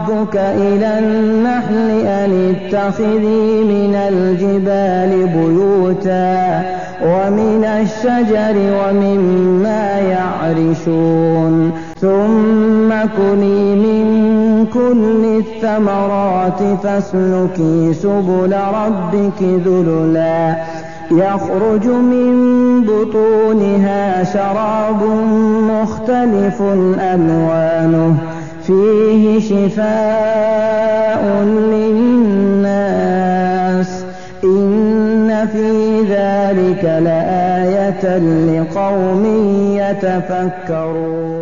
ربك إلى النحل أن اتخذي من الجبال بيوتا ومن الشجر ومما يعرشون ثم كلي من كل الثمرات فاسلكي سبل ربك ذللا يخرج من بطونها شراب مختلف ألوانه فيه شفاء للناس إن في ذلك لآية لقوم يتفكرون.